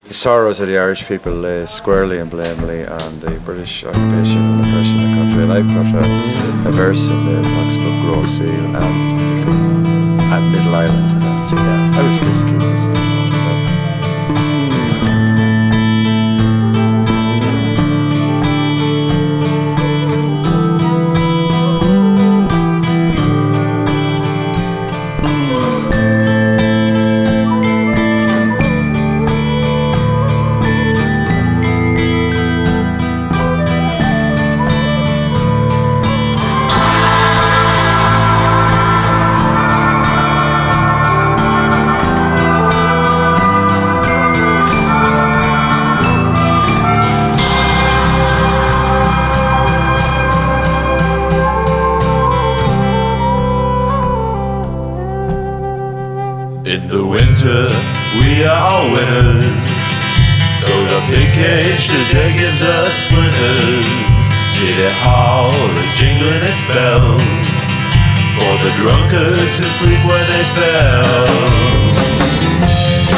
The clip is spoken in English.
The sorrows of the Irish people lay squarely and blamely on the British occupation and oppression of the country. And I've put a verse in the Fox book, Grow Seal, and Middle Island. And yeah, I was just keen to see it. In the winter, we are all winners. Though the pig cage today gives us splinters, City Hall is jingling its bells for the drunkards who sleep where they fell.